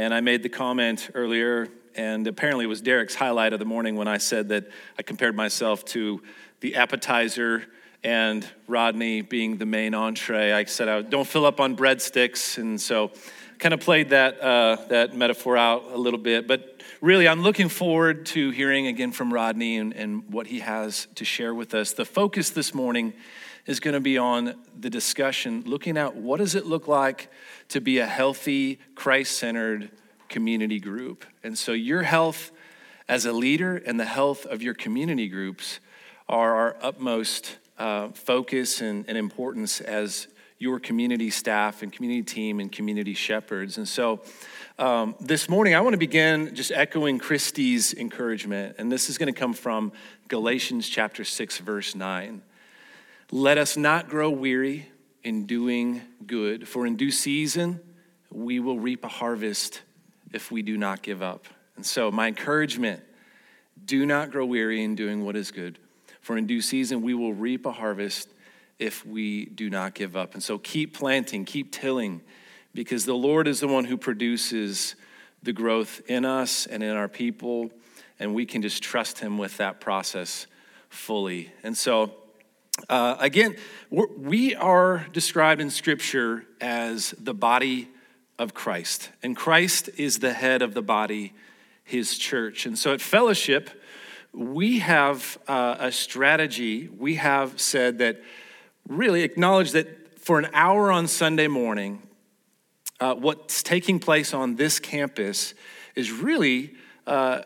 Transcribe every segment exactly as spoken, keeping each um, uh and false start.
And I made the comment earlier, and apparently it was Derek's highlight of the morning when I said that I compared myself to the appetizer and Rodney being the main entree. I said, I don't fill up on breadsticks, and so kind of played that uh, that metaphor out a little bit. But really, I'm looking forward to hearing again from Rodney and, and what he has to share with us. The focus this morning is going to be on the discussion, looking at what does it look like to be a healthy, Christ-centered community group. And so your health as a leader and the health of your community groups are our utmost uh, focus and, and importance as your community staff and community team and community shepherds. And so um, this morning, I want to begin just echoing Christy's encouragement. And this is going to come from Galatians chapter six, verse nine. Let us not grow weary in doing good, for in due season, we will reap a harvest if we do not give up. And so my encouragement, do not grow weary in doing what is good, for in due season, we will reap a harvest if we do not give up. And so keep planting, keep tilling, because the Lord is the one who produces the growth in us and in our people, and we can just trust him with that process fully. And so, uh, again, we're, we are described in Scripture as the body of Christ, and Christ is the head of the body, his church. And so at Fellowship, we have uh, a strategy. We have said that really acknowledge that for an hour on Sunday morning, uh, what's taking place on this campus is really uh,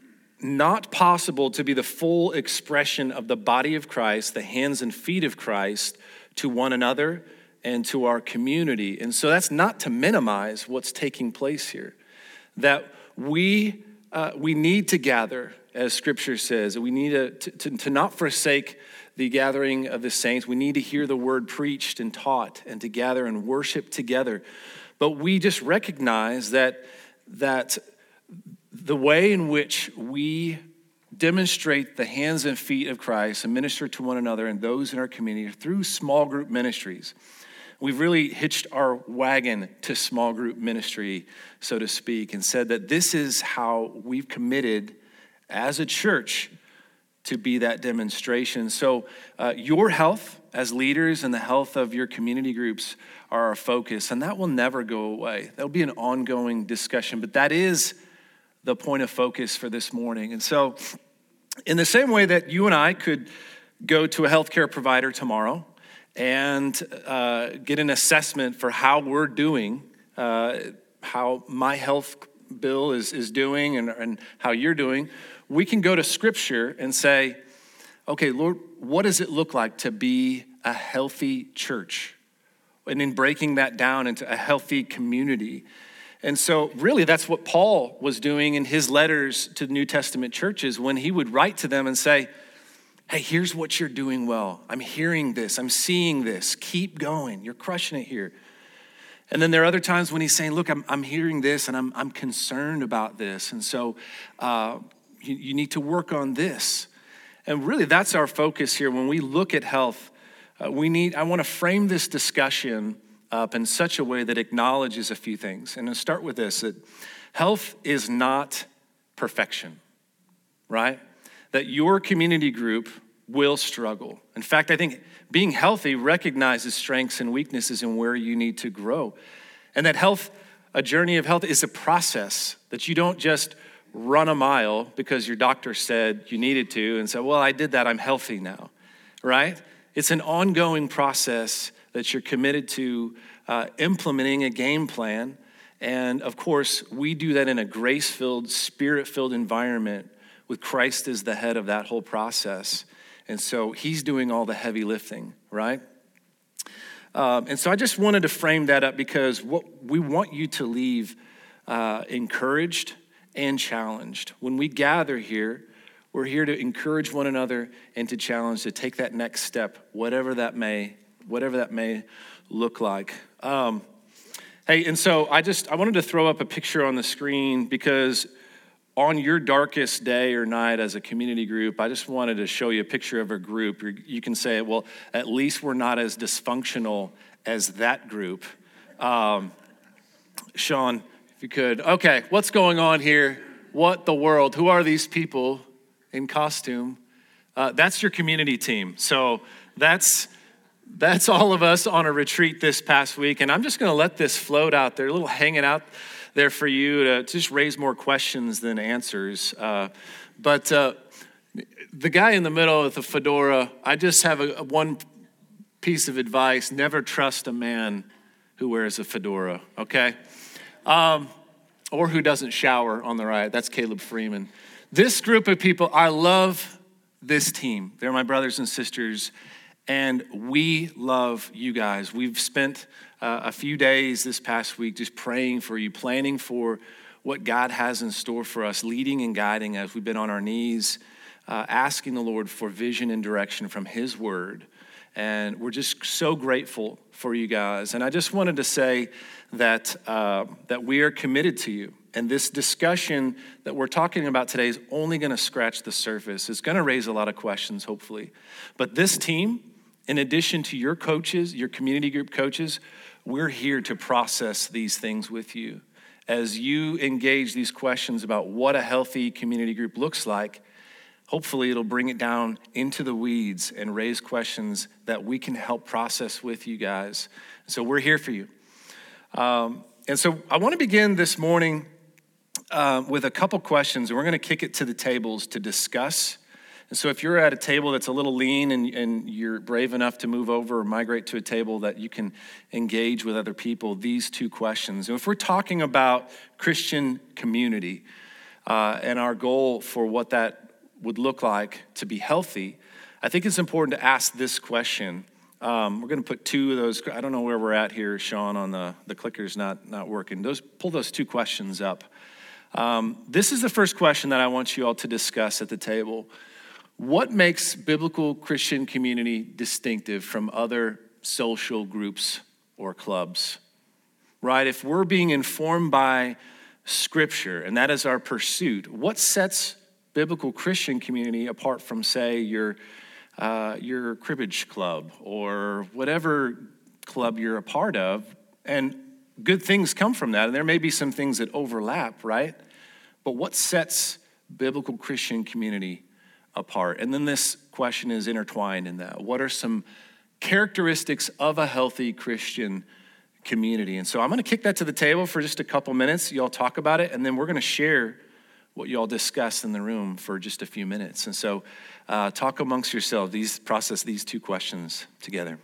not possible to be the full expression of the body of Christ, the hands and feet of Christ to one another and to our community. And so that's not to minimize what's taking place here. That we uh, we need to gather, as Scripture says. We need to, to, to not forsake the gathering of the saints. We need to hear the word preached and taught and to gather and worship together. But we just recognize that that the way in which we demonstrate the hands and feet of Christ and minister to one another and those in our community through small group ministries. We've really hitched our wagon to small group ministry, so to speak, and said that this is how we've committed as a church to be that demonstration. So uh, your health as leaders and the health of your community groups are our focus, and that will never go away. That'll be an ongoing discussion, but that is the point of focus for this morning. And so in the same way that you and I could go to a healthcare provider tomorrow and uh, get an assessment for how we're doing, uh, how my health bill is, is doing and, and how you're doing, we can go to Scripture and say, okay, Lord, what does it look like to be a healthy church? And in breaking that down into a healthy community. And so really that's what Paul was doing in his letters to the New Testament churches when he would write to them and say, hey, here's what you're doing well. I'm hearing this. I'm seeing this. Keep going. You're crushing it here. And then there are other times when he's saying, look, I'm, I'm hearing this and I'm, I'm concerned about this. And so uh, you, you need to work on this. And really that's our focus here. When we look at health, uh, we need, I want to frame this discussion up in such a way that acknowledges a few things. And I'll start with this, that health is not perfection, right? That your community group will struggle. In fact, I think being healthy recognizes strengths and weaknesses and where you need to grow. And that health, a journey of health is a process that you don't just run a mile because your doctor said you needed to and say, well, I did that, I'm healthy now, right? It's an ongoing process that you're committed to uh, implementing a game plan. And of course, we do that in a grace-filled, spirit-filled environment with Christ as the head of that whole process. And so he's doing all the heavy lifting, right? Um, and so I just wanted to frame that up because what we want you to leave uh, encouraged and challenged. When we gather here, we're here to encourage one another and to challenge to take that next step, whatever that may, whatever that may look like. Um, hey, and so I just I wanted to throw up a picture on the screen because on your darkest day or night as a community group, I just wanted to show you a picture of a group. You can say, well, at least we're not as dysfunctional as that group. Um, Sean, If you could. Okay, what's going on here? What the world? Who are these people in costume? Uh, that's your community team. So that's that's all of us on a retreat this past week. And I'm just going to let this float out there, a little hanging out there for you to just raise more questions than answers. Uh, but uh, the guy in the middle with the fedora, I just have a, a one piece of advice. Never trust a man who wears a fedora, okay? Um, or who doesn't shower on the right. That's Caleb Freeman. This group of people, I love this team. They're my brothers and sisters, and we love you guys. We've spent uh, a few days this past week just praying for you, planning for what God has in store for us, leading and guiding as we've been on our knees, uh, asking the Lord for vision and direction from His Word. And we're just so grateful for you guys. And I just wanted to say that uh, that we are committed to you. And this discussion that we're talking about today is only going to scratch the surface. It's going to raise a lot of questions, hopefully. But this team, in addition to your coaches, your community group coaches, we're here to process these things with you. As you engage these questions about what a healthy community group looks like, hopefully it'll bring it down into the weeds and raise questions that we can help process with you guys. So we're here for you. Um, and so I want to begin this morning uh, with a couple questions, and we're going to kick it to the tables to discuss. And so if you're at a table that's a little lean and, and you're brave enough to move over or migrate to a table that you can engage with other people, these two questions. And if we're talking about Christian community uh, and our goal for what that would look like to be healthy, I think it's important to ask this question. Um, we're going to put two of those. I don't know where we're at here, Sean, on the, the clicker's not, not working. Those, pull those two questions up. Um, this is the first question that I want you all to discuss at the table. What makes biblical Christian community distinctive from other social groups or clubs? Right? If we're being informed by Scripture, and that is our pursuit, what sets biblical Christian community apart from, say, your uh, your cribbage club or whatever club you're a part of? And good things come from that, and there may be some things that overlap, right? But what sets biblical Christian community apart? And then this question is intertwined in that. What are some characteristics of a healthy Christian community? And so I'm going to kick that to the table for just a couple minutes. You all talk about it, and then we're going to share what you all discussed in the room for just a few minutes. And so uh, talk amongst yourselves, these, process these two questions together.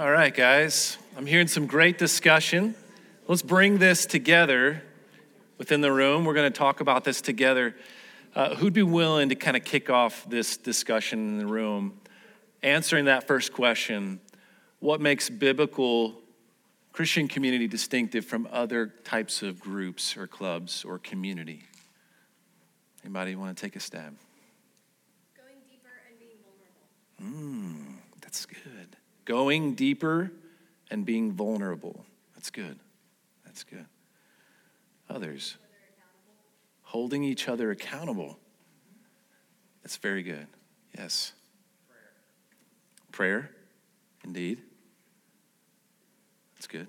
All right, guys. I'm hearing some great discussion. Let's bring this together within the room. We're going to talk about this together. Uh, who'd be willing to kind of kick off this discussion in the room? Answering that first question, what makes biblical Christian community distinctive from other types of groups or clubs or community? Anybody want to take a stab? Going deeper and being vulnerable. Mm, that's good. Going deeper and being vulnerable. That's good. That's good. Others. Holding each other accountable. That's very good. Yes. Prayer. Prayer, indeed. That's good.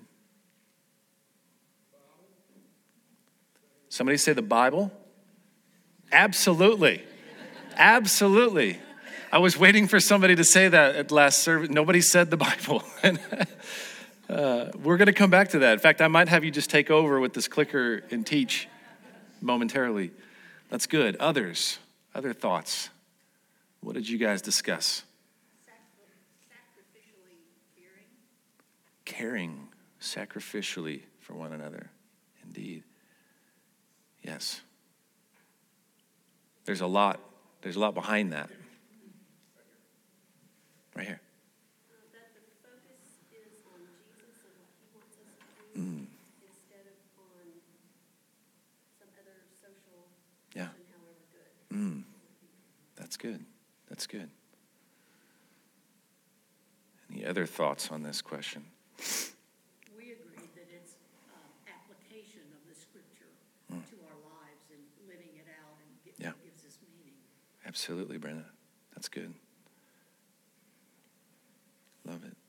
Somebody say the Bible? Absolutely. Absolutely. I was waiting for somebody to say that at last service. Nobody said the Bible. uh, we're going to come back to that. In fact, I might have you just take over with this clicker and teach momentarily. That's good. Others, other thoughts. What did you guys discuss? Sacrificially caring. Caring sacrificially for one another. Indeed. Yes. There's a lot. There's a lot behind that. Right here. Uh, that the focus is on Jesus and what he wants us to do Mm. instead of on some other social Yeah. function, however good. Mm. That's good. That's good. Any other thoughts on this question? We agree that it's um, application of the scripture Mm. to our lives and living it out and get, Yeah. gives us meaning. Absolutely, Brenda. That's good. Love it.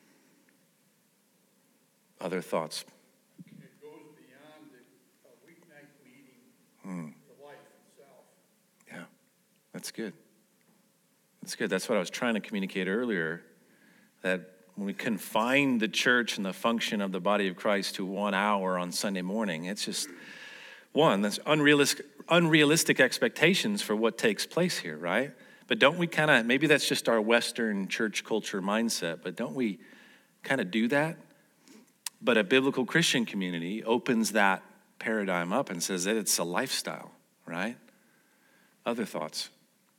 Other thoughts? It goes beyond the, a weeknight meeting Mm. to life itself. Yeah, that's good. That's good. That's what I was trying to communicate earlier, that when we confine the church and the function of the body of Christ to one hour on Sunday morning, it's just, one, that's unrealistic, unrealistic expectations for what takes place here, right? But don't we kind of, maybe that's just our Western church culture mindset, but don't we kind of do that? But a biblical Christian community opens that paradigm up and says that it's a lifestyle, right? Other thoughts?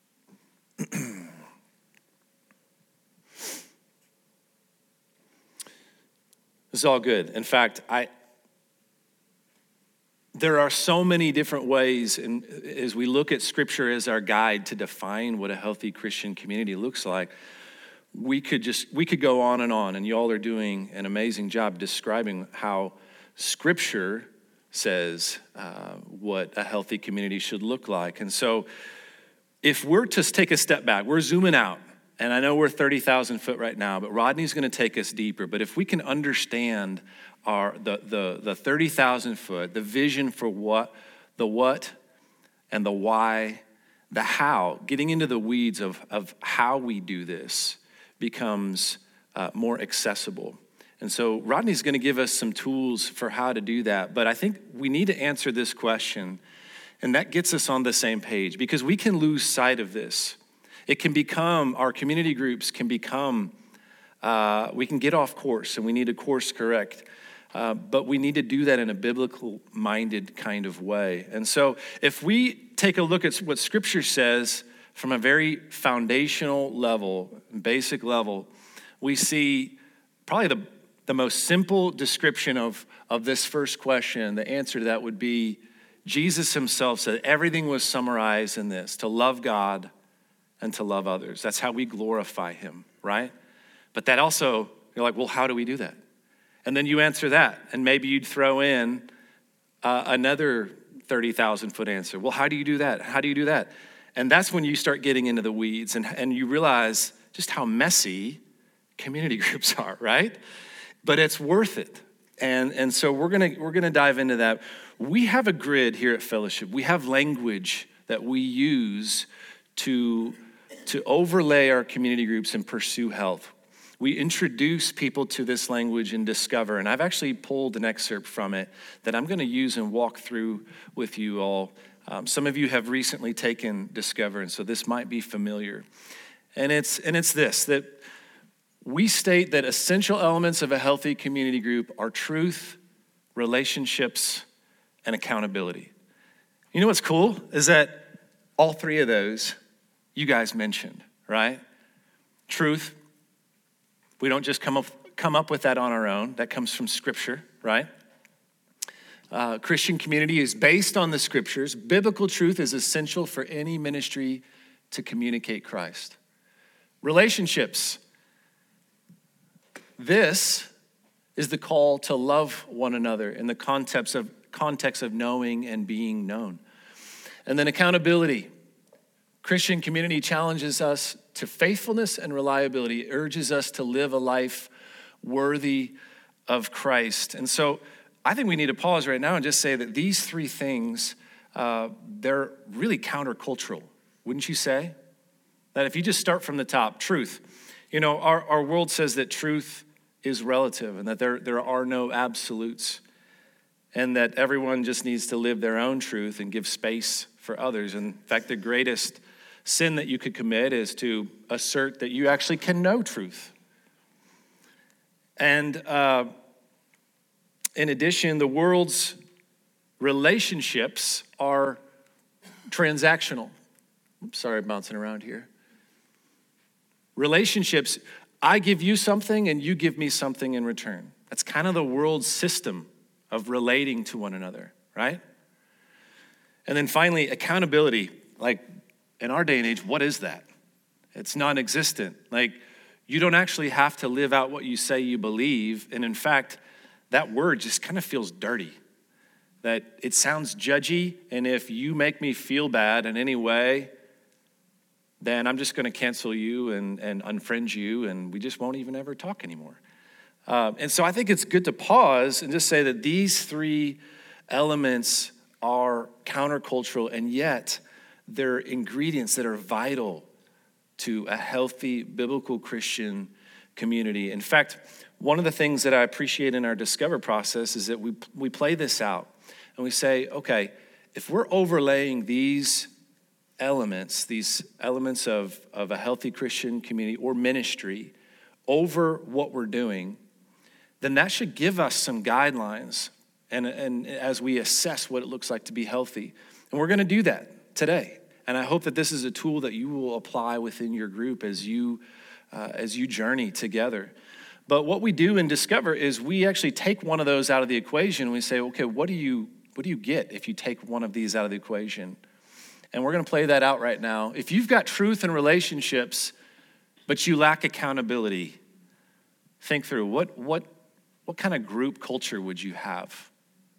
This is all good. In fact, I there are so many different ways, and as we look at Scripture as our guide to define what a healthy Christian community looks like, we could just we could go on and on, and y'all are doing an amazing job describing how Scripture says uh, what a healthy community should look like. And so, if we're to take a step back, we're zooming out. And I know we're thirty thousand foot right now, but Rodney's going to take us deeper. But if we can understand our the the the thirty thousand foot, the vision for what, the what and the why, the how, getting into the weeds of, of how we do this becomes uh, more accessible. And so Rodney's going to give us some tools for how to do that. But I think we need to answer this question, and that gets us on the same page, because we can lose sight of this. It can become, our community groups can become, uh, we can get off course, and we need to course correct. Uh, but we need to do that in a biblical-minded kind of way. And so if we take a look at what Scripture says from a very foundational level, basic level, we see probably the, the most simple description of, of this first question. The answer to that would be Jesus himself said everything was summarized in this: to love God and to love others. That's how we glorify him, right? But that also, you're like, well, how do we do that? And then you answer that, and maybe you'd throw in uh, another thirty thousand foot answer. Well, how do you do that? How do you do that? And that's when you start getting into the weeds, and, and you realize just how messy community groups are, right? But it's worth it. And, and so we're gonna we're gonna dive into that. We have a grid here at Fellowship. We have language that we use to, to overlay our community groups and pursue health. We introduce people to this language in Discover, and I've actually pulled an excerpt from it that I'm gonna use and walk through with you all. Um, some of you have recently taken Discover, and so this might be familiar. And it's and it's this, that we state that essential elements of a healthy community group are truth, relationships, and accountability. You know what's cool is that all three of those you guys mentioned, right? Truth, we don't just come up, come up with that on our own. That comes from Scripture, right? Uh, Christian community is based on the Scriptures. Biblical truth is essential for any ministry to communicate Christ. Relationships. This is the call to love one another in the context of, context of knowing and being known. And then accountability. Christian community challenges us to faithfulness and reliability. It urges us to live a life worthy of Christ. And so I think we need to pause right now and just say that these three things, uh, they're really countercultural, wouldn't you say? That if you just start from the top, truth. You know, our, our world says that truth is relative and that there, there are no absolutes and that everyone just needs to live their own truth and give space for others. In fact, the greatest sin that you could commit is to assert that you actually can know truth. And uh, in addition, the world's relationships are transactional. Oops, sorry, I'm bouncing around here. Relationships, I give you something and you give me something in return. That's kind of the world's system of relating to one another, right? And then finally, accountability. Like in our day and age, what is that? It's non-existent. Like you don't actually have to live out what you say you believe. And in fact, that word just kind of feels dirty. That it sounds judgy. And if you make me feel bad in any way, then I'm just going to cancel you and, and unfriend you, and we just won't even ever talk anymore. Um, and so I think it's good to pause and just say that these three elements are countercultural, and yet they're ingredients that are vital to a healthy biblical Christian community. In fact, one of the things that I appreciate in our Discover process is that we we play this out, and we say, okay, if we're overlaying these elements, these elements of, of a healthy Christian community or ministry over what we're doing, then that should give us some guidelines and, and as we assess what it looks like to be healthy. And we're going to do that today. And I hope that this is a tool that you will apply within your group as you uh, as you journey together. But what we do in Discover is we actually take one of those out of the equation and we say, okay, what do you what do you get if you take one of these out of the equation? And we're going to play that out right now. If you've got truth and relationships, but you lack accountability, think through what what what kind of group culture would you have?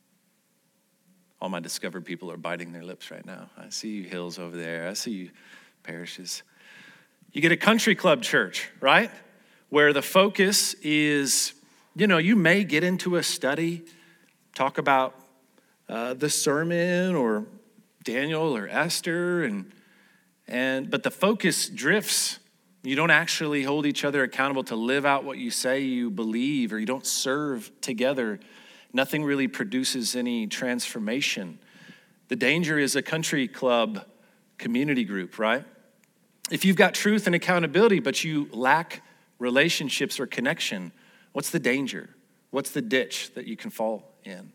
All my Discover people are biting their lips right now. I see you Hills over there. I see you Parishes. You get a country club church, right? Where the focus is, you know, you may get into a study, talk about uh, the sermon or Daniel or Esther, and and but the focus drifts. You don't actually hold each other accountable to live out what you say you believe, or you don't serve together. Nothing really produces any transformation. The danger is a country club community group, right? If you've got truth and accountability, but you lack relationships or connection, what's the danger? What's the ditch that you can fall in?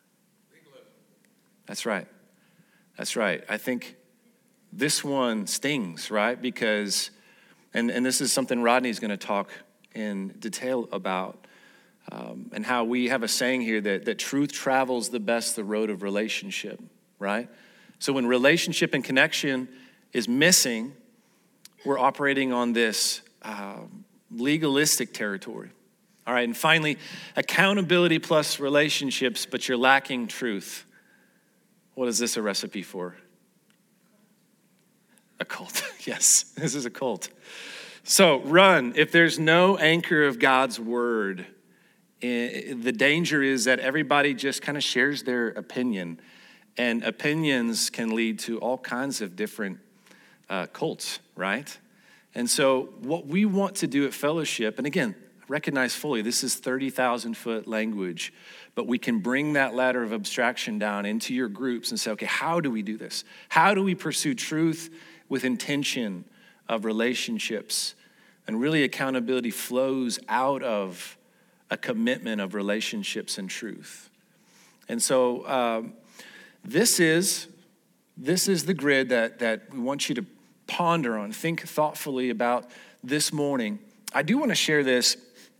That's right. That's right. I think this one stings, right? Because, and, and this is something Rodney's going to talk in detail about, um, and how we have a saying here that, that truth travels the best the road of relationship, right? So when relationship and connection is missing, we're operating on this uh, legalistic territory. All right, and finally, accountability plus relationships, but you're lacking truth. What is this a recipe for? A cult. Yes, this is a cult. So run. If there's no anchor of God's word, the danger is that everybody just kind of shares their opinion. And opinions can lead to all kinds of different uh, cults, right? And so what we want to do at Fellowship, and again, recognize fully this is thirty thousand foot language, but we can bring that ladder of abstraction down into your groups and say, okay, how do we do this? How do we pursue truth with intention of relationships And really, accountability flows out of a commitment of relationships and truth. And so um, this is this is the grid that, that we want you to ponder on, think thoughtfully about this morning. I do want to share this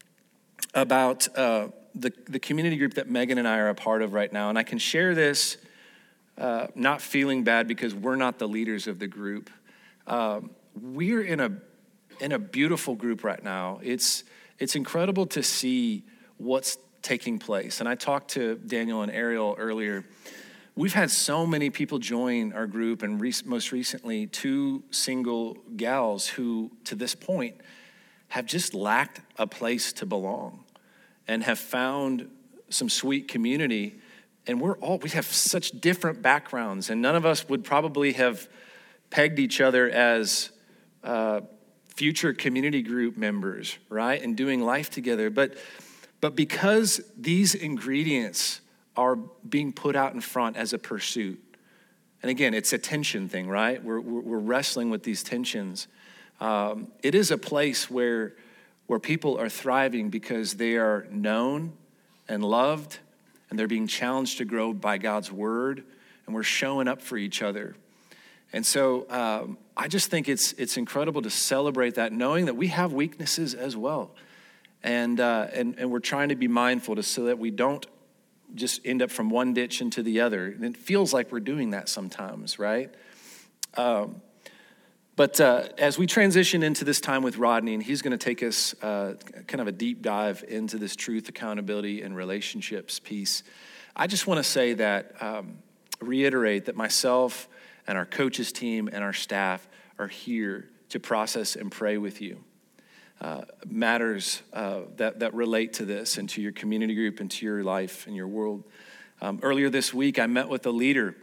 about uh, the, the community group that Megan and I are a part of right now. And I can share this uh, not feeling bad because we're not the leaders of the group. Um, we're in a in a beautiful group right now. It's it's incredible to see what's taking place. And I talked to Daniel and Ariel earlier. We've had so many people join our group, and re- most recently, two single gals who, to this point, have just lacked a place to belong and have found some sweet community. And we're all, we have such different backgrounds, and none of us would probably have pegged each other as uh, future community group members, right? And doing life together. But but because these ingredients are being put out in front as a pursuit, and again, it's a tension thing, right? We're we're, we're wrestling with these tensions. Um, it is a place where where people are thriving because they are known and loved, and they're being challenged to grow by God's word, and we're showing up for each other. And so um, I just think it's it's incredible to celebrate that, knowing that we have weaknesses as well. And, uh, and, and we're trying to be mindful to so that we don't just end up from one ditch into the other. And it feels like we're doing that sometimes, right? Um, but uh, as we transition into this time with Rodney, and he's going to take us uh, kind of a deep dive into this truth, accountability, and relationships piece, I just want to say that, um, reiterate that myself and our coaches team and our staff are here to process and pray with you. Uh, matters uh, that, that relate to this and to your community group and to your life and your world. Um, earlier this week, I met with a leader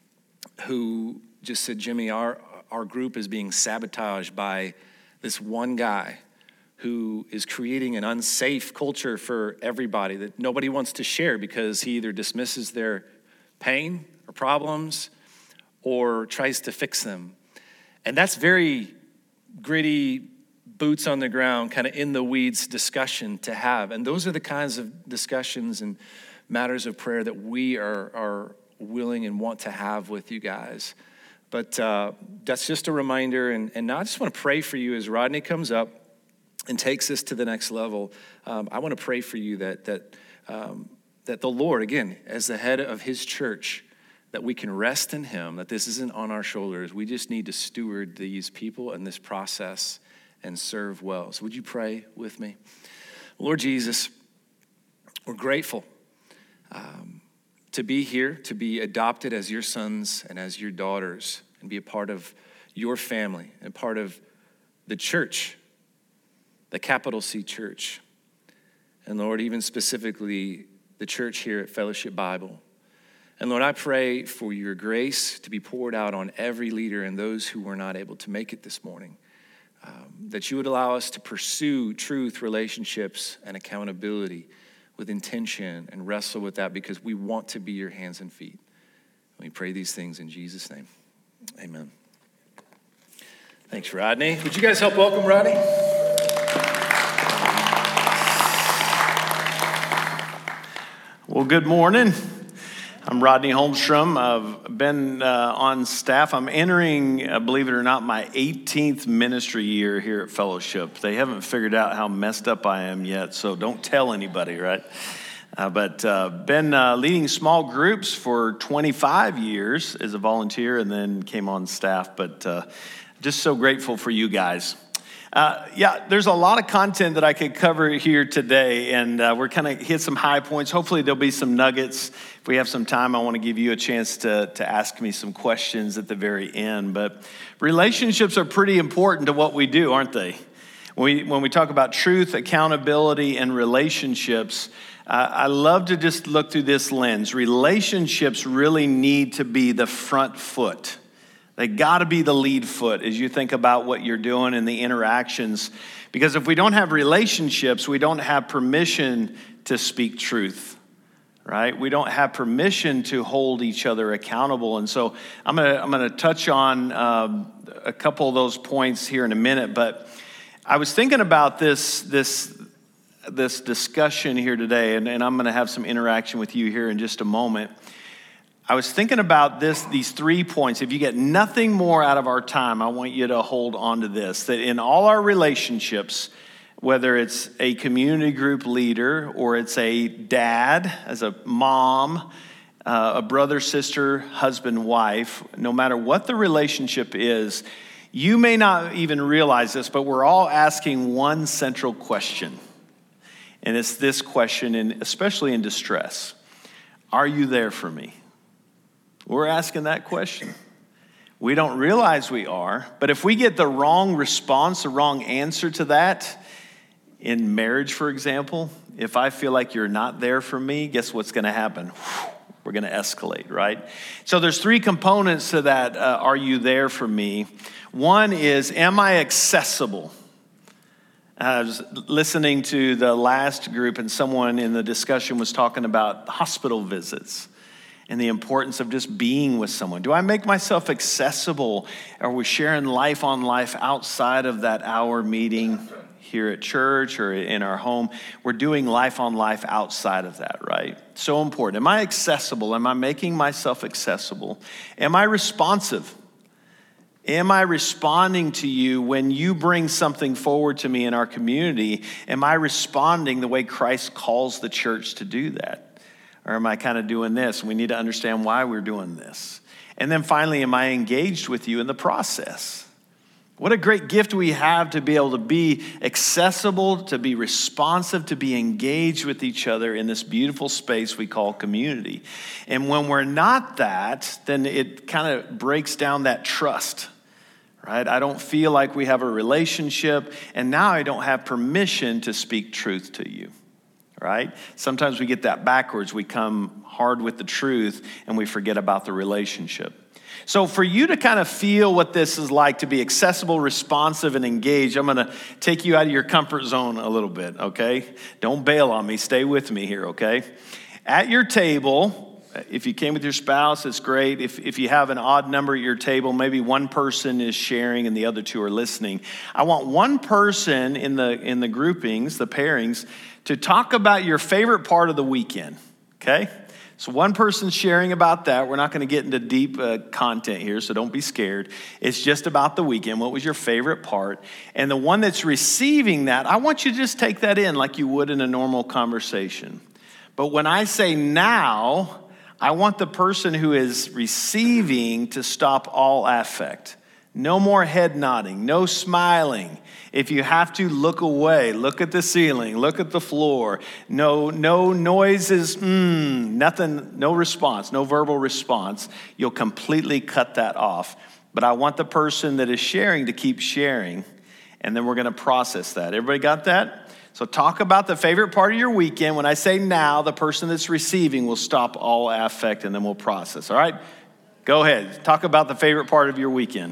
who just said, Jimmy, our, our group is being sabotaged by this one guy who is creating an unsafe culture for everybody that nobody wants to share because he either dismisses their pain or problems or tries to fix them. And that's very gritty, boots on the ground, kind of in the weeds discussion to have. And those are the kinds of discussions and matters of prayer that we are, are willing and want to have with you guys. But uh, that's just a reminder. And, and now I just want to pray for you as Rodney comes up and takes this to the next level. Um, I want to pray for you that, that, um, that the Lord, again, as the head of his church, that we can rest in him, that this isn't on our shoulders. We just need to steward these people and this process and serve well. So would you pray with me? Lord Jesus, we're grateful um, to be here, to be adopted as your sons and as your daughters, and be a part of your family and part of the church, the capital C church. And Lord, even specifically the church here at Fellowship Bible. And Lord, I pray for your grace to be poured out on every leader and those who were not able to make it this morning. Um, that you would allow us to pursue truth, relationships, and accountability with intention and wrestle with that because we want to be your hands and feet. And we pray these things in Jesus' name. Amen. Thanks, Rodney. Would you guys help welcome Rodney? Well, good morning. I'm Rodney Holmstrom. I've been uh, on staff. I'm entering, uh, believe it or not, my eighteenth ministry year here at Fellowship. They haven't figured out how messed up I am yet, so don't tell anybody, right? Uh, but uh, been uh, leading small groups for twenty-five years as a volunteer and then came on staff. But uh, just so grateful for you guys. Uh, yeah, there's a lot of content that I could cover here today, and uh, we're kind of hit some high points. Hopefully there'll be some nuggets. If we have some time, I want to give you a chance to, to ask me some questions at the very end. But relationships are pretty important to what we do, aren't they? When we, when we talk about truth, accountability, and relationships, uh, I love to just look through this lens. Relationships really need to be the front foot. They got to be the lead foot as you think about what you're doing and the interactions. Because if we don't have relationships, we don't have permission to speak truth, right? We don't have permission to hold each other accountable. And so I'm gonna I'm gonna touch on um, a couple of those points here in a minute. But I was thinking about this this this discussion here today, and, and I'm going to have some interaction with you here in just a moment. I was thinking about this, these three points. If you get nothing more out of our time, I want you to hold on to this, that in all our relationships, whether it's a community group leader or it's a dad, as a mom, uh, a brother, sister, husband, wife, no matter what the relationship is, you may not even realize this, but we're all asking one central question. And it's this question, and especially in distress. Are you there for me? We're asking that question. We don't realize we are, but if we get the wrong response, the wrong answer to that, in marriage, for example, if I feel like you're not there for me, guess what's going to happen? We're going to escalate, right? So there's three components to that, uh, are you there for me? One is, am I accessible? I was listening to the last group, and someone in the discussion was talking about hospital visits and the importance of just being with someone. Do I make myself accessible? Are we sharing life on life outside of that hour meeting here at church or in our home? We're doing life on life outside of that, right? So important. Am I accessible? Am I making myself accessible? Am I responsive? Am I responding to you when you bring something forward to me in our community? Am I responding the way Christ calls the church to do that? Or am I kind of doing this? We need to understand why we're doing this. And then finally, am I engaged with you in the process? What a great gift we have to be able to be accessible, to be responsive, to be engaged with each other in this beautiful space we call community. And when we're not that, then it kind of breaks down that trust. Right? I don't feel like we have a relationship, and now I don't have permission to speak truth to you, right? Sometimes we get that backwards. We come hard with the truth, and we forget about the relationship. So for you to kind of feel what this is like, to be accessible, responsive, and engaged, I'm going to take you out of your comfort zone a little bit, okay? Don't bail on me. Stay with me here, okay? At your table, if you came with your spouse, it's great. If if you have an odd number at your table, maybe one person is sharing and the other two are listening. I want one person in the in the groupings, the pairings, to talk about your favorite part of the weekend, okay? So one person's sharing about that. We're not going to get into deep uh, content here, so don't be scared. It's just about the weekend. What was your favorite part? And the one that's receiving that, I want you to just take that in like you would in a normal conversation. But when I say now, I want the person who is receiving to stop all affect. No more head nodding, no smiling. If you have to, look away, look at the ceiling, look at the floor. No, no noises, mm, nothing, no response, no verbal response. You'll completely cut that off. But I want the person that is sharing to keep sharing, and then we're going to process that. Everybody got that? So talk about the favorite part of your weekend. When I say now, the person that's receiving will stop all affect, and then we'll process. All right? Go ahead. Talk about the favorite part of your weekend.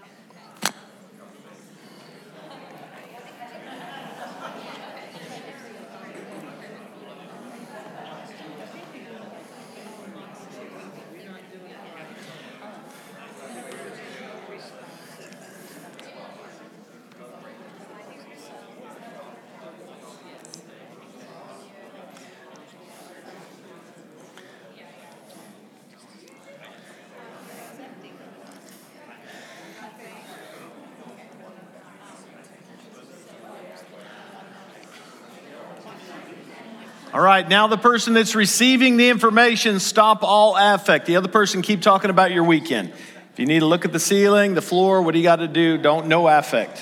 All right, now the person that's receiving the information, stop all affect. The other person, keep talking about your weekend. If you need to look at the ceiling, the floor, what do you got to do? Don't, no affect.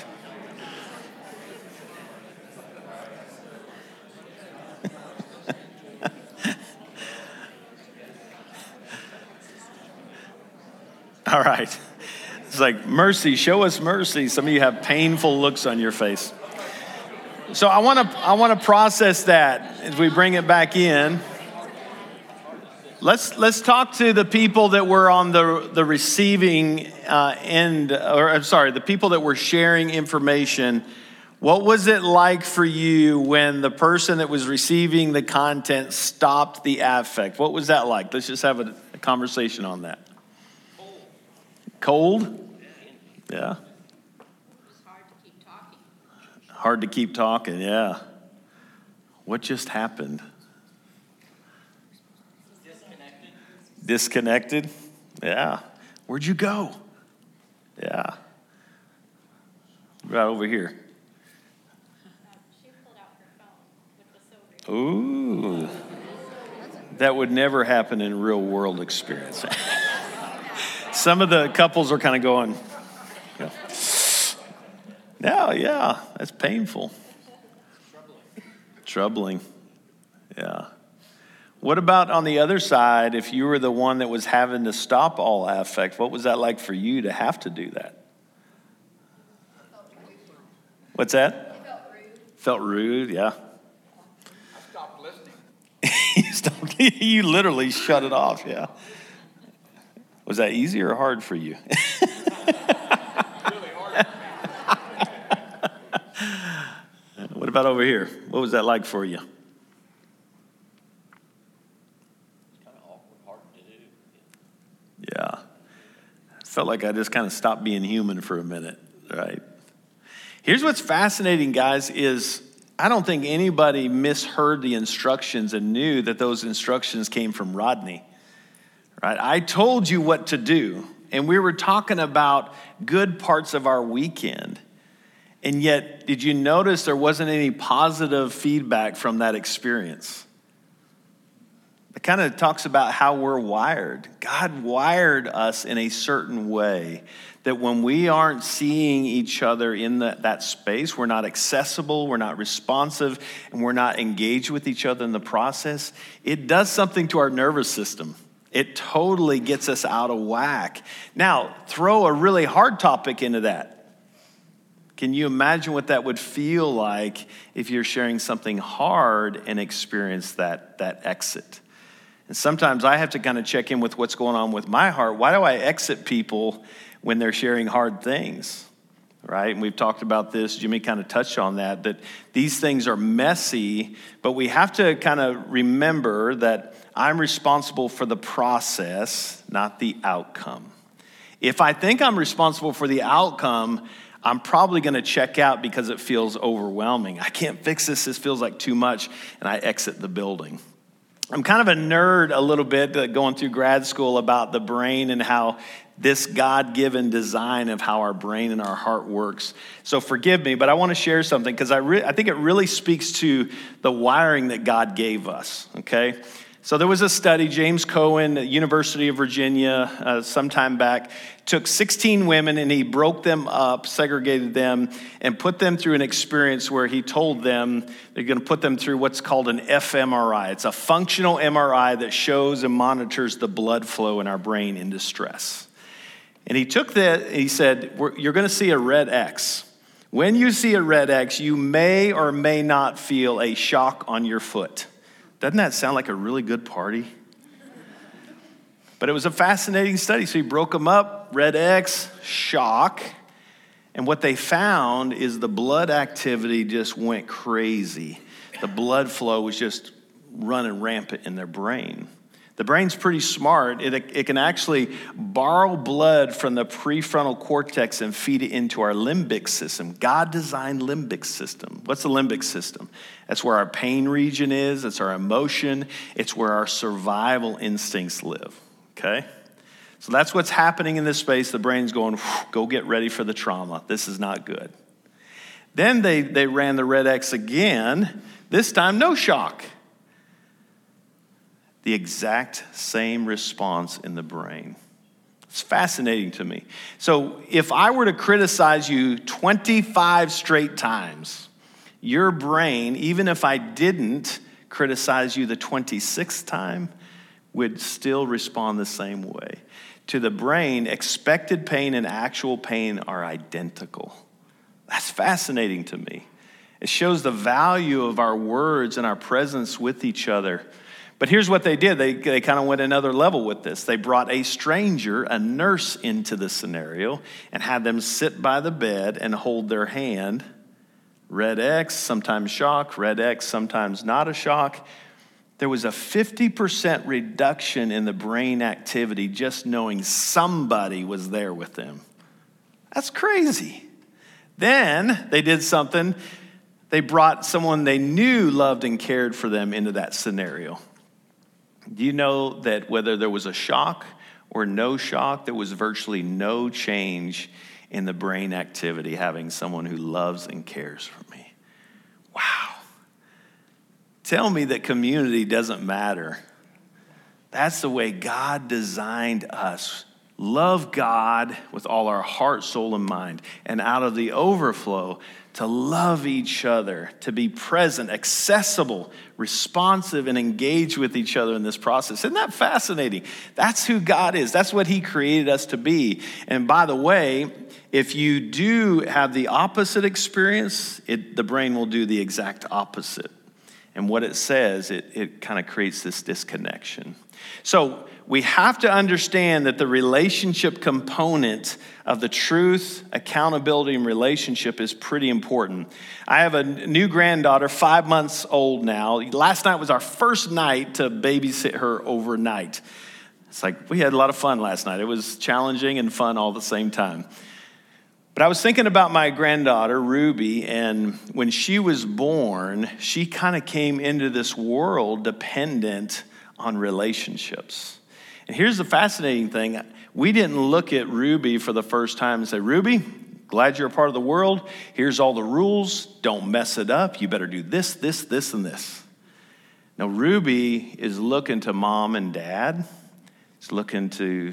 All right. It's like, mercy, show us mercy. Some of you have painful looks on your face. So I want to I want to process that as we bring it back in. Let's let's talk to the people that were on the the receiving uh, end, or I'm sorry, the people that were sharing information. What was it like for you when the person that was receiving the content stopped the affect? What was that like? Let's just have a, a conversation on that. Cold? Yeah. It was hard to keep talking. Hard to keep talking, yeah. What just happened? Disconnected. Disconnected? Yeah. Where'd you go? Yeah. Right over here. She pulled out her phone, which was so real. Ooh. That would never happen in real world experience. Some of the couples are kind of going, you know, no, yeah, that's painful. Troubling. Troubling. Yeah. What about on the other side, if you were the one that was having to stop all affect, what was that like for you to have to do that? What's that? It felt rude. Felt rude, yeah. I stopped listening. you, stopped, you literally shut it off, yeah. Was that easy or hard for you? Really hard. What about over here? What was that like for you? Kind of awkward, hard to do. Yeah. Felt like I just kind of stopped being human for a minute, right? Here's what's fascinating, guys, is I don't think anybody misheard the instructions and knew that those instructions came from Rodney, right? I told you what to do, and we were talking about good parts of our weekend. And yet, did you notice there wasn't any positive feedback from that experience? It kind of talks about how we're wired. God wired us in a certain way that when we aren't seeing each other in the, that space, we're not accessible, we're not responsive, and we're not engaged with each other in the process, it does something to our nervous system. It totally gets us out of whack. Now, throw a really hard topic into that. Can you imagine what that would feel like if you're sharing something hard and experience that, that exit? And sometimes I have to kind of check in with what's going on with my heart. Why do I exit people when they're sharing hard things, right? And we've talked about this. Jimmy kind of touched on that, that these things are messy, but we have to kind of remember that I'm responsible for the process, not the outcome. If I think I'm responsible for the outcome, I'm probably going to check out because it feels overwhelming. I can't fix this. This feels like too much, and I exit the building. I'm kind of a nerd a little bit uh, going through grad school about the brain and how this God-given design of how our brain and our heart works. So forgive me, but I want to share something because I, re- I think it really speaks to the wiring that God gave us, okay? So there was a study, James Cohen at University of Virginia, uh, some time back, took sixteen women and he broke them up, segregated them, and put them through an experience where he told them they're going to put them through what's called an f M R I. It's a functional M R I that shows and monitors the blood flow in our brain in distress. And he took that, he said, you're going to see a red X. When you see a red X, you may or may not feel a shock on your foot. Doesn't that sound like a really good party? But it was a fascinating study. So he broke them up, red X, shock. And what they found is the blood activity just went crazy. The blood flow was just running rampant in their brain. The brain's pretty smart. It, it can actually borrow blood from the prefrontal cortex and feed it into our limbic system. God designed limbic system. What's the limbic system? That's where our pain region is. It's our emotion. It's where our survival instincts live, okay? So that's what's happening in this space. The brain's going, go get ready for the trauma. This is not good. Then they, they ran the red X again. This time, no shock. The exact same response in the brain. It's fascinating to me. So if I were to criticize you twenty-five straight times, your brain, even if I didn't criticize you the twenty-sixth time, would still respond the same way. To the brain, expected pain and actual pain are identical. That's fascinating to me. It shows the value of our words and our presence with each other. But here's what they did. They, they kind of went another level with this. They brought a stranger, a nurse, into the scenario and had them sit by the bed and hold their hand. Red X, sometimes shock. Red X, sometimes not a shock. There was a fifty percent reduction in the brain activity just knowing somebody was there with them. That's crazy. Then they did something They brought someone they knew loved and cared for them into that scenario. Do you know that whether there was a shock or no shock, there was virtually no change in the brain activity having someone who loves and cares for me? Wow. Tell me that community doesn't matter. That's the way God designed us. Love God with all our heart, soul, and mind. And out of the overflow, to love each other, to be present, accessible, responsive, and engage with each other in this process. Isn't that fascinating? That's who God is. That's what he created us to be. And by the way, if you do have the opposite experience, it, the brain will do the exact opposite. And what it says, it, it kind of creates this disconnection. So we have to understand that the relationship component of the truth, accountability, and relationship is pretty important. I have a new granddaughter, five months old now. Last night was our first night to babysit her overnight. It's like we had a lot of fun last night. It was challenging and fun all at the same time. But I was thinking about my granddaughter, Ruby, and when she was born, she kind of came into this world dependent on relationships. And here's the fascinating thing. We didn't look at Ruby for the first time and say, Ruby, glad you're a part of the world. Here's all the rules. Don't mess it up. You better do this, this, this, and this. Now, Ruby is looking to mom and dad. It's looking to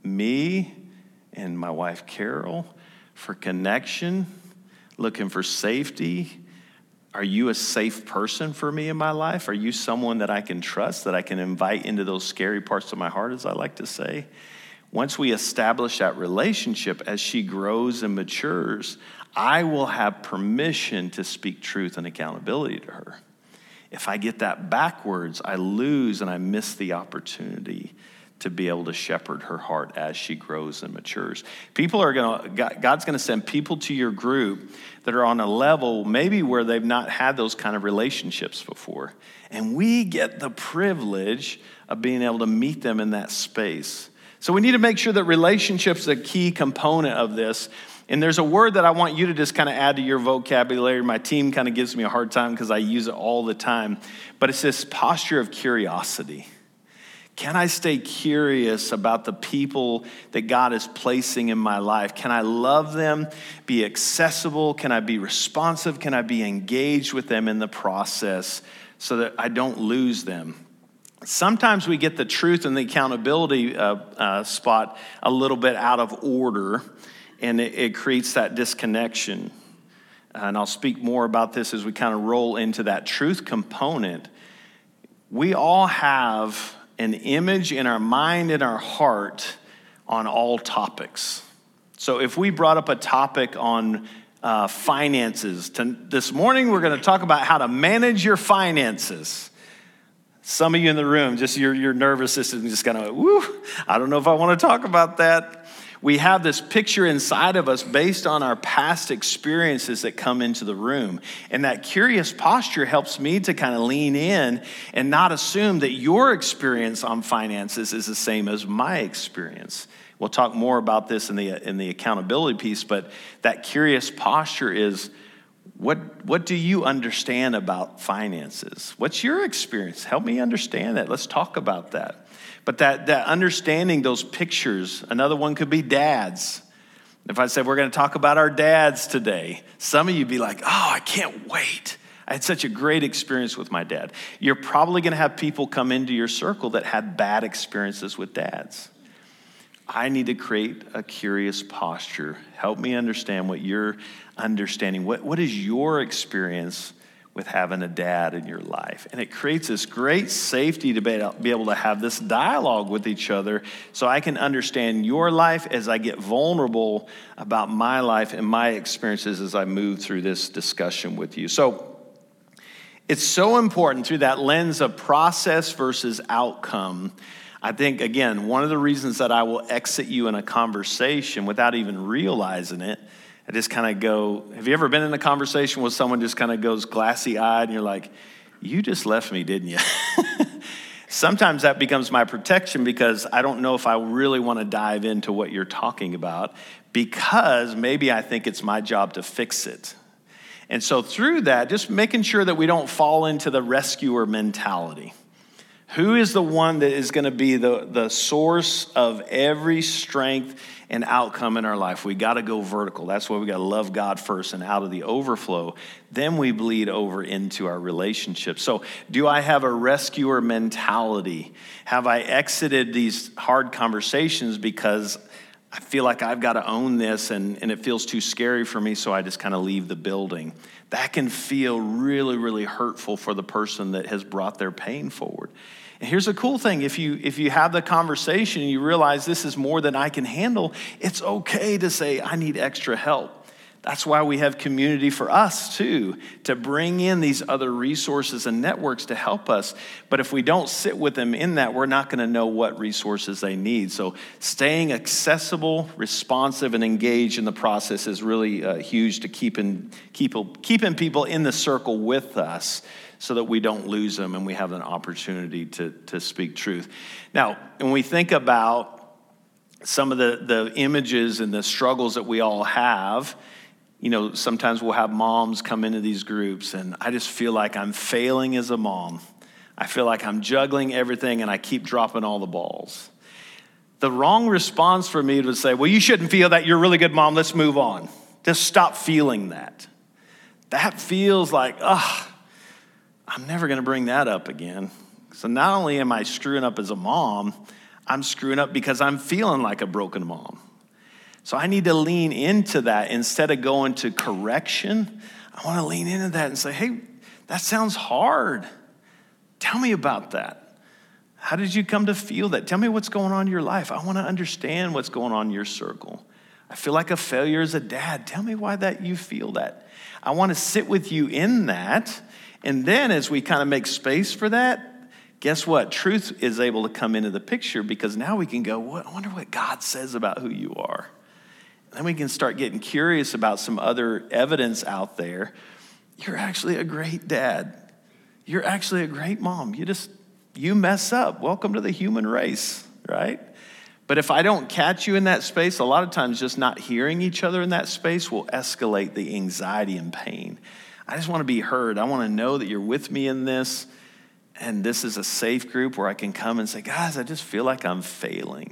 me and my wife, Carol, for connection, looking for safety. Are you a safe person for me in my life? Are you someone that I can trust, that I can invite into those scary parts of my heart, as I like to say? Once we establish that relationship, as she grows and matures, I will have permission to speak truth and accountability to her. If I get that backwards, I lose and I miss the opportunity to be able to shepherd her heart as she grows and matures. People are going to, God's going to send people to your group that are on a level maybe where they've not had those kind of relationships before. And we get the privilege of being able to meet them in that space. So we need to make sure that relationships is a key component of this. And there's a word that I want you to just kind of add to your vocabulary. My team kind of gives me a hard time because I use it all the time. But it's this posture of curiosity. Can I stay curious about the people that God is placing in my life? Can I love them, be accessible? Can I be responsive? Can I be engaged with them in the process so that I don't lose them? Sometimes we get the truth and the accountability uh, uh, spot a little bit out of order, and it, it creates that disconnection. And I'll speak more about this as we kind of roll into that truth component. We all have an image in our mind and our heart on all topics. So if we brought up a topic on uh, finances, to, this morning we're going to talk about how to manage your finances. Some of you in the room, just your, your nervous system just kind of, woo, I don't know if I want to talk about that. We have this picture inside of us based on our past experiences that come into the room. And that curious posture helps me to kind of lean in and not assume that your experience on finances is the same as my experience. We'll talk more about this in the in the accountability piece, but that curious posture is, what, what do you understand about finances? What's your experience? Help me understand that. Let's talk about that. But that, that understanding those pictures, another one could be dads. If I said we're going to talk about our dads today, some of you be like, oh, I can't wait. I had such a great experience with my dad. You're probably going to have people come into your circle that had bad experiences with dads. I need to create a curious posture. Help me understand what you're understanding. What, what is your experience with having a dad in your life? And it creates this great safety to be able to have this dialogue with each other so I can understand your life as I get vulnerable about my life and my experiences as I move through this discussion with you. So it's so important through that lens of process versus outcome. I think, again, one of the reasons that I will exit you in a conversation without even realizing it, I just kind of go, have you ever been in a conversation where someone just kind of goes glassy-eyed and you're like, you just left me, didn't you? Sometimes that becomes my protection because I don't know if I really want to dive into what you're talking about because maybe I think it's my job to fix it. And so through that, just making sure that we don't fall into the rescuer mentality. Who is the one that is going to be the, the source of every strength and outcome in our life? We got to go vertical. That's why we got to love God first, and out of the overflow, then we bleed over into our relationship. So do I have a rescuer mentality? Have I exited these hard conversations because I feel like I've got to own this and, and it feels too scary for me, so I just kind of leave the building? That can feel really, really hurtful for the person that has brought their pain forward. And here's the cool thing. If you if you have the conversation and you realize this is more than I can handle, it's okay to say, I need extra help. That's why we have community for us too, to bring in these other resources and networks to help us. But if we don't sit with them in that, we're not going to know what resources they need. So staying accessible, responsive, and engaged in the process is really uh, huge to keeping, keep, keeping people in the circle with us, so that we don't lose them and we have an opportunity to, to speak truth. Now, when we think about some of the, the images and the struggles that we all have, you know, sometimes we'll have moms come into these groups and I just feel like I'm failing as a mom. I feel like I'm juggling everything and I keep dropping all the balls. The wrong response for me would say, well, you shouldn't feel that. You're a really good mom. Let's move on. Just stop feeling that. That feels like, ugh, I'm never going to bring that up again. So not only am I screwing up as a mom, I'm screwing up because I'm feeling like a broken mom. So I need to lean into that instead of going to correction. I want to lean into that and say, hey, that sounds hard. Tell me about that. How did you come to feel that? Tell me what's going on in your life. I want to understand what's going on in your circle. I feel like a failure as a dad. Tell me why that you feel that. I want to sit with you in that. And then as we kind of make space for that, guess what? Truth is able to come into the picture, because now we can go, well, I wonder what God says about who you are. And then we can start getting curious about some other evidence out there. You're actually a great dad. You're actually a great mom. You just, you mess up. Welcome to the human race, right? But if I don't catch you in that space, a lot of times just not hearing each other in that space will escalate the anxiety and pain. I just want to be heard. I want to know that you're with me in this. And this is a safe group where I can come and say, guys, I just feel like I'm failing.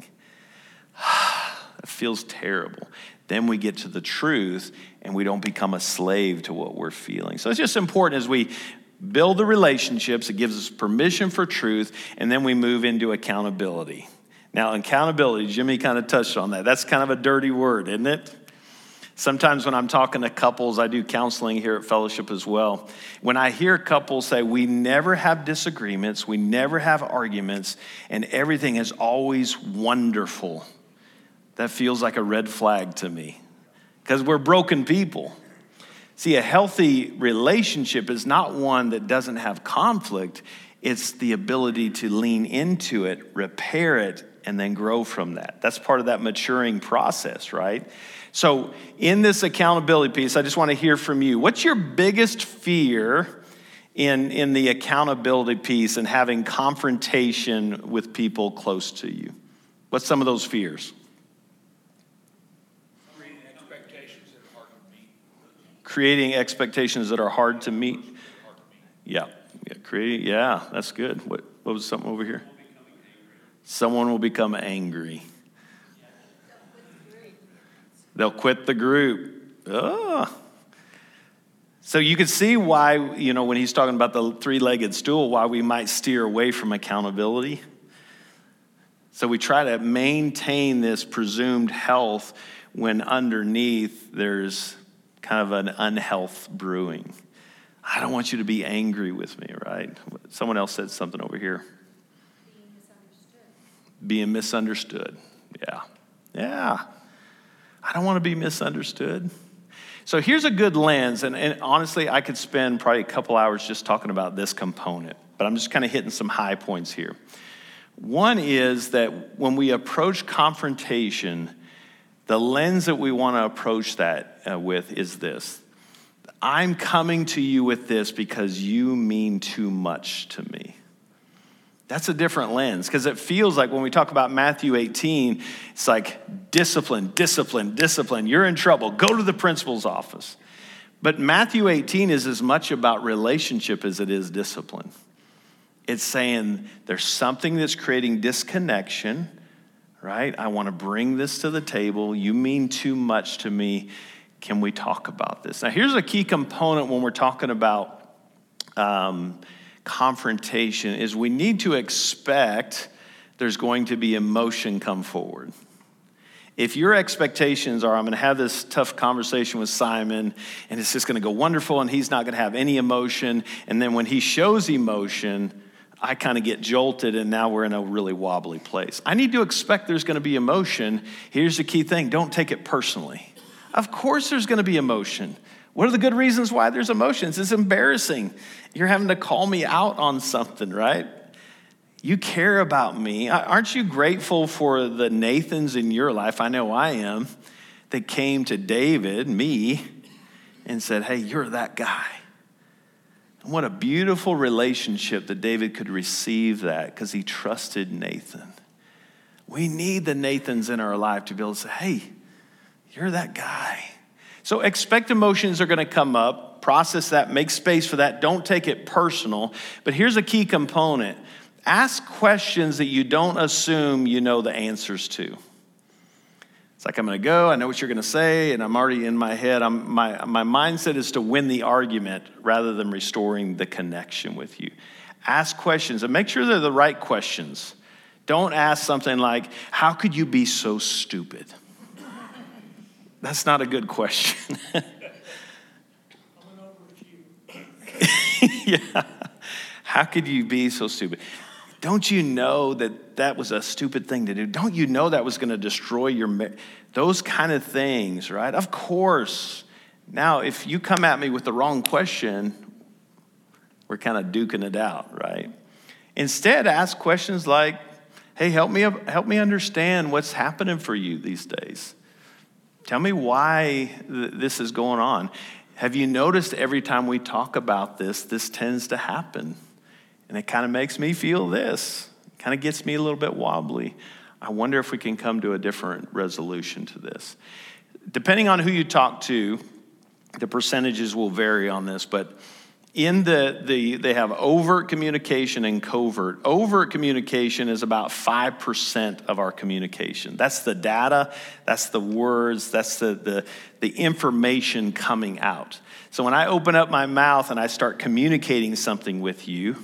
It feels terrible. Then we get to the truth and we don't become a slave to what we're feeling. So it's just important as we build the relationships, it gives us permission for truth, and then we move into accountability. Now, accountability, Jimmy kind of touched on that. That's kind of a dirty word, isn't it? Sometimes when I'm talking to couples, I do counseling here at Fellowship as well. When I hear couples say, we never have disagreements, we never have arguments, and everything is always wonderful, that feels like a red flag to me, because we're broken people. See, a healthy relationship is not one that doesn't have conflict. It's the ability to lean into it, repair it, and then grow from that. That's part of that maturing process, right? So in this accountability piece, I just want to hear from you. What's your biggest fear in, in the accountability piece and having confrontation with people close to you? What's some of those fears? Creating expectations that are hard to meet. Creating expectations that are hard to meet. Yeah, yeah, creating. Yeah, that's good. What, what was something over here? Someone will become angry. They'll quit the group. Oh. So you can see why, you know, when he's talking about the three-legged stool, why we might steer away from accountability. So we try to maintain this presumed health when underneath there's kind of an unhealth brewing. I don't want you to be angry with me, right? Someone else said something over here. Being misunderstood. Being misunderstood. Yeah. Yeah. I don't want to be misunderstood. So here's a good lens, and, and honestly, I could spend probably a couple hours just talking about this component, but I'm just kind of hitting some high points here. One is that when we approach confrontation, the lens that we want to approach that uh, with is this. I'm coming to you with this because you mean too much to me. That's a different lens, because it feels like when we talk about Matthew eighteen, it's like discipline, discipline, discipline. You're in trouble. Go to the principal's office. But Matthew eighteen is as much about relationship as it is discipline. It's saying there's something that's creating disconnection, right? I want to bring this to the table. You mean too much to me. Can we talk about this? Now, here's a key component when we're talking about um, confrontation is we need to expect there's going to be emotion come forward. If your expectations are, I'm going to have this tough conversation with Simon, and it's just going to go wonderful, and he's not going to have any emotion, and then when he shows emotion, I kind of get jolted, and now we're in a really wobbly place. I need to expect there's going to be emotion. Here's the key thing. Don't take it personally. Of course there's going to be emotion. What are the good reasons why there's emotions? It's embarrassing. You're having to call me out on something, right? You care about me. Aren't you grateful for the Nathans in your life? I know I am. That came to David, me, and said, hey, you're that guy. And what a beautiful relationship that David could receive that because he trusted Nathan. We need the Nathans in our life to be able to say, hey, you're that guy. So expect emotions are going to come up. Process that. Make space for that. Don't take it personal. But here's a key component. Ask questions that you don't assume you know the answers to. It's like, I'm going to go, I know what you're going to say, and I'm already in my head. I'm, my, my mindset is to win the argument rather than restoring the connection with you. Ask questions, and make sure they're the right questions. Don't ask something like, how could you be so stupid? That's not a good question. Yeah. How could you be so stupid? Don't you know that that was a stupid thing to do? Don't you know that was going to destroy your marriage? Those kind of things, right? Of course. Now, if you come at me with the wrong question, we're kind of duking it out, right? Instead, ask questions like, hey, help me, help me understand what's happening for you these days. Tell me why th- this is going on. Have you noticed every time we talk about this, this tends to happen? And it kind of makes me feel this. It kind of gets me a little bit wobbly. I wonder if we can come to a different resolution to this. Depending on who you talk to, the percentages will vary on this, but in the, the they have overt communication and covert. Overt communication is about five percent of our communication. That's the data, that's the words, that's the, the, the information coming out. So when I open up my mouth and I start communicating something with you,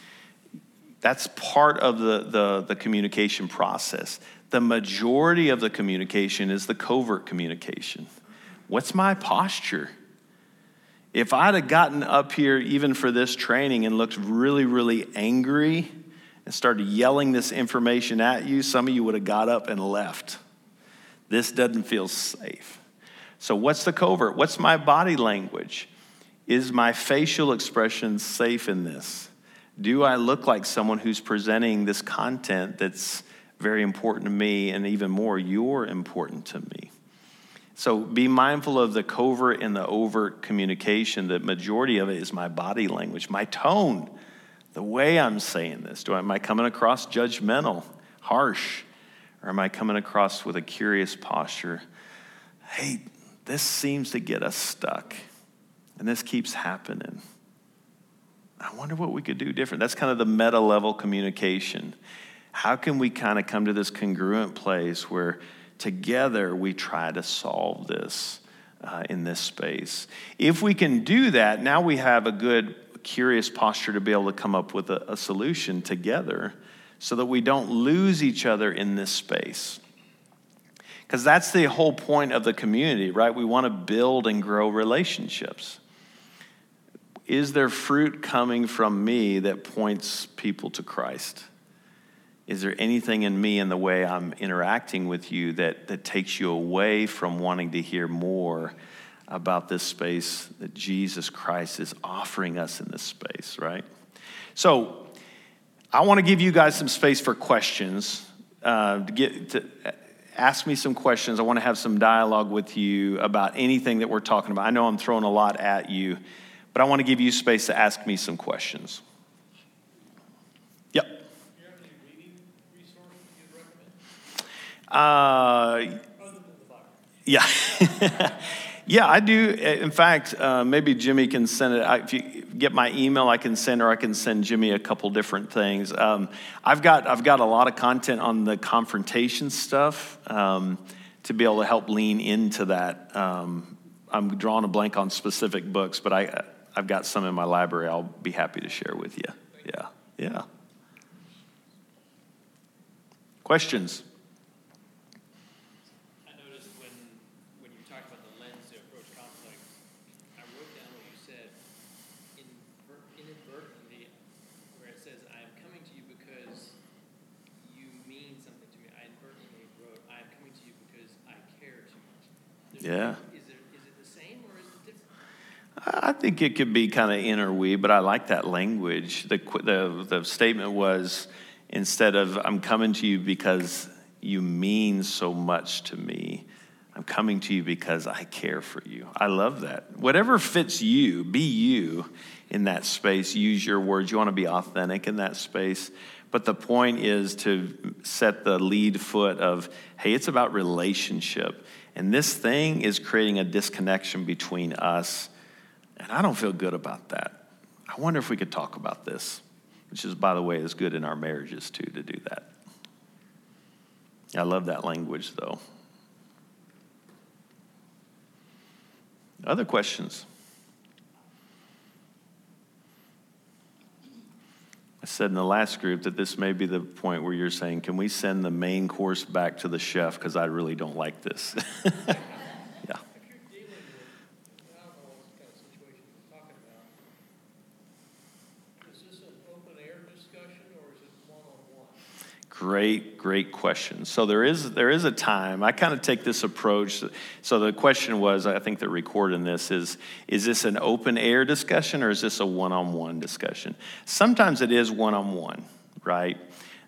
that's part of the, the, the communication process. The majority of the communication is the covert communication. What's my posture? If I'd have gotten up here even for this training and looked really, really angry and started yelling this information at you, some of you would have got up and left. This doesn't feel safe. So what's the covert? What's my body language? Is my facial expression safe in this? Do I look like someone who's presenting this content that's very important to me, and even more, you're important to me? So be mindful of the covert and the overt communication. The majority of it is my body language, my tone, the way I'm saying this. Do I, am I coming across judgmental, harsh, or am I coming across with a curious posture? Hey, this seems to get us stuck, and this keeps happening. I wonder what we could do different. That's kind of the meta level communication. How can we kind of come to this congruent place where together we try to solve this uh, in this space? If we can do that, now we have a good, curious posture to be able to come up with a, a solution together so that we don't lose each other in this space. Because that's the whole point of the community, right? We want to build and grow relationships. Is there fruit coming from me that points people to Christ? Is there anything in me in the way I'm interacting with you that, that takes you away from wanting to hear more about this space that Jesus Christ is offering us in this space, right? So I want to give you guys some space for questions. Uh, to get to ask me some questions. I want to have some dialogue with you about anything that we're talking about. I know I'm throwing a lot at you, but I want to give you space to ask me some questions. Yep. Do you have any reading resources you'd recommend? Uh, Other than the Bible. yeah. Yeah, I do. In fact, uh, maybe Jimmy can send it. I, if you get my email, I can send, or I can send Jimmy a couple different things. Um, I've got I've got a lot of content on the confrontation stuff um, to be able to help lean into that. Um, I'm drawing a blank on specific books, but I I've got some in my library. I'll be happy to share with you. Yeah, yeah. Questions? I noticed when, when you talked about the lens to approach conflict, I wrote down what you said inver- inadvertently, where it says, I am coming to you because you mean something to me. I inadvertently wrote, I am coming to you because I care too much. There's Yeah. no- Is it, is it the same or is it different? I think it could be kind of in or we, but I like that language. The, qu- the the statement was, instead of I'm coming to you because you mean so much to me, I'm coming to you because I care for you. I love that. Whatever fits you, be you in that space. Use your words. You want to be authentic in that space. But the point is to set the lead foot of, hey, it's about relationship. And this thing is creating a disconnection between us. And I don't feel good about that. I wonder if we could talk about this, which is, by the way, is good in our marriages, too, to do that. I love that language, though. Other questions? I said in the last group that this may be the point where you're saying, can we send the main course back to the chef because I really don't like this? Yeah. If you're dealing with, I don't know what kind of situation you're talking about, is this an open air discussion or is it one-on-one? Great, great question. So there is there is a time. I kind of take this approach. So the question was, I think they're recording this, is, is this an open air discussion or is this a one-on-one discussion? Sometimes it is one-on-one, right?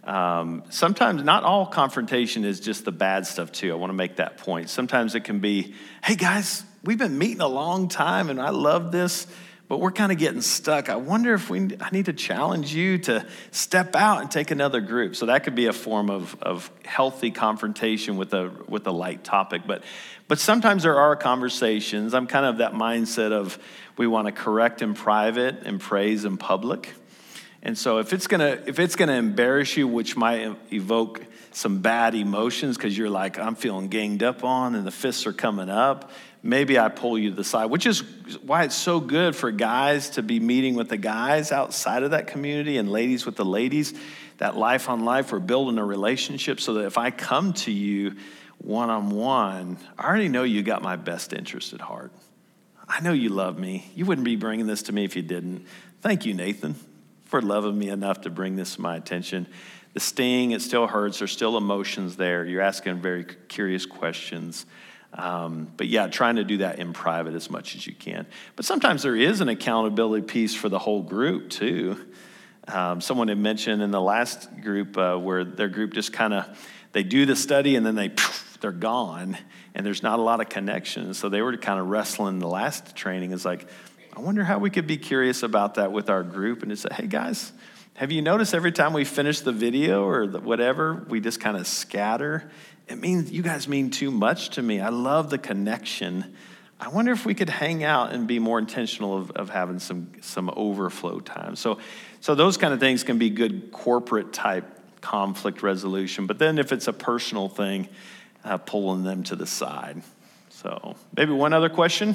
Um, sometimes not all confrontation is just the bad stuff too. I want to make that point. Sometimes it can be, hey guys, we've been meeting a long time and I love this, but we're kind of getting stuck. I wonder if we I need to challenge you to step out and take another group. So that could be a form of, of healthy confrontation with a with a light topic. But but sometimes there are conversations. I'm kind of that mindset of we want to correct in private and praise in public. And so if it's gonna if it's gonna embarrass you, which might evoke some bad emotions because you're like, I'm feeling ganged up on and the fists are coming up, maybe I pull you to the side, which is why it's so good for guys to be meeting with the guys outside of that community and ladies with the ladies. That life on life, we're building a relationship so that if I come to you one-on-one, I already know you got my best interest at heart. I know you love me. You wouldn't be bringing this to me if you didn't. Thank you, Nathan, for loving me enough to bring this to my attention. The sting, it still hurts. There's still emotions there. You're asking very curious questions. Um, but yeah, trying to do that in private as much as you can. But sometimes there is an accountability piece for the whole group too. Um, someone had mentioned in the last group uh, where their group just kind of, they do the study and then they, poof, they're gone and there's not a lot of connection. So they were kind of wrestling the last training. It's like, I wonder how we could be curious about that with our group and just say, hey guys, have you noticed every time we finish the video or the whatever, we just kind of scatter? It means you guys mean too much to me. I love the connection. I wonder if we could hang out and be more intentional of, of having some some overflow time. So, so those kind of things can be good corporate type conflict resolution. But then if it's a personal thing, uh, pulling them to the side. So maybe one other question?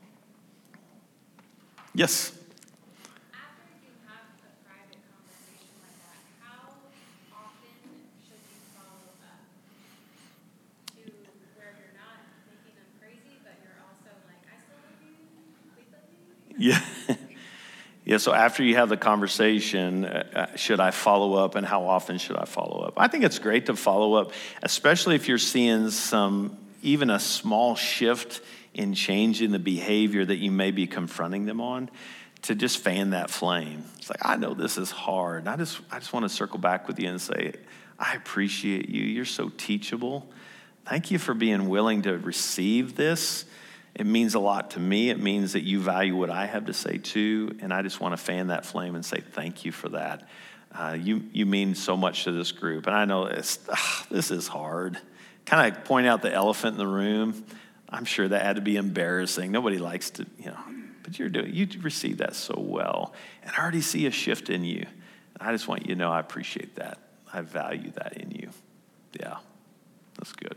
Yes. After you have a private conversation like that, how often should you follow up to where you're not making them crazy, but you're also like, I still love you, completely? Yeah. Yeah, so after you have the conversation, uh, should I follow up and how often should I follow up? I think it's great to follow up, especially if you're seeing some, even a small shift in changing the behavior that you may be confronting them on, to just fan that flame. It's like, I know this is hard. I just, I just want to circle back with you and say, I appreciate you. You're so teachable. Thank you for being willing to receive this. It means a lot to me. It means that you value what I have to say too, and I just want to fan that flame and say thank you for that. Uh, you you mean so much to this group, and I know it's, ugh, this is hard. Kind of point out the elephant in the room. I'm sure that had to be embarrassing. Nobody likes to, you know, but you're doing, you receive that so well. And I already see a shift in you. I just want you to know I appreciate that. I value that in you. Yeah, that's good.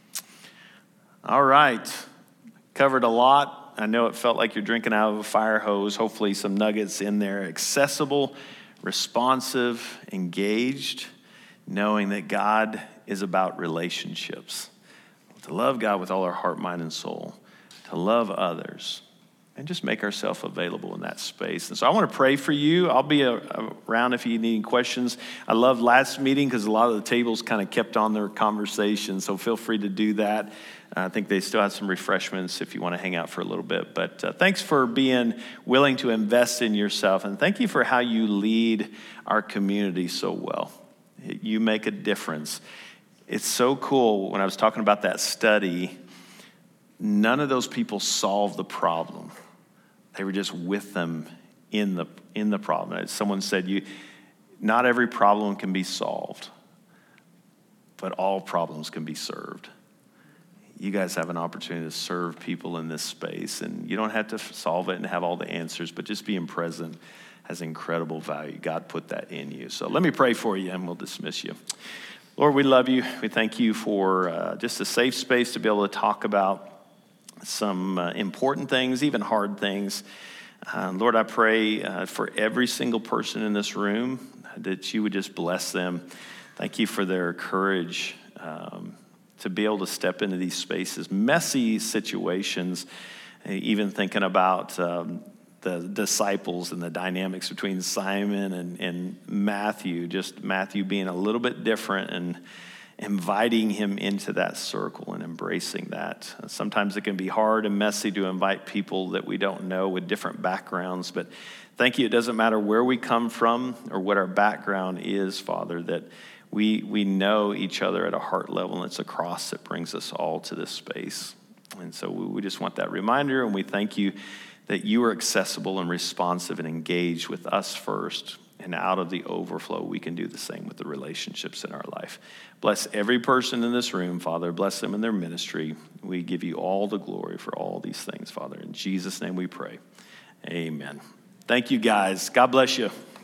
All right. Covered a lot. I know it felt like you're drinking out of a fire hose. Hopefully some nuggets in there. Accessible, responsive, engaged, knowing that God is about relationships. To love God with all our heart, mind, and soul. To love others. And just make ourselves available in that space. And so I want to pray for you. I'll be a, around if you need any questions. I loved last meeting because a lot of the tables kind of kept on their conversation. So feel free to do that. Uh, I think they still have some refreshments if you want to hang out for a little bit. But uh, thanks for being willing to invest in yourself. And thank you for how you lead our community so well. You make a difference. It's so cool. When I was talking about that study, none of those people solved the problem. They were just with them in the in the problem. As someone said, you, not every problem can be solved, but all problems can be served. You guys have an opportunity to serve people in this space, and you don't have to solve it and have all the answers, but just being present has incredible value. God put that in you. So let me pray for you, and we'll dismiss you. Lord, we love you. We thank you for uh, just a safe space to be able to talk about some uh, important things, even hard things. Uh, Lord, I pray uh, for every single person in this room that you would just bless them. Thank you for their courage um, to be able to step into these spaces, messy situations, even thinking about um, the disciples and the dynamics between Simon and, and Matthew, just Matthew being a little bit different and inviting him into that circle and embracing that. Sometimes it can be hard and messy to invite people that we don't know with different backgrounds, but thank you. It doesn't matter where we come from or what our background is, Father, that we we know each other at a heart level, and it's a cross that brings us all to this space. And so we, we just want that reminder, and we thank you that you are accessible and responsive and engaged with us first. And out of the overflow, we can do the same with the relationships in our life. Bless every person in this room, Father. Bless them in their ministry. We give you all the glory for all these things, Father. In Jesus' name we pray. Amen. Thank you, guys. God bless you.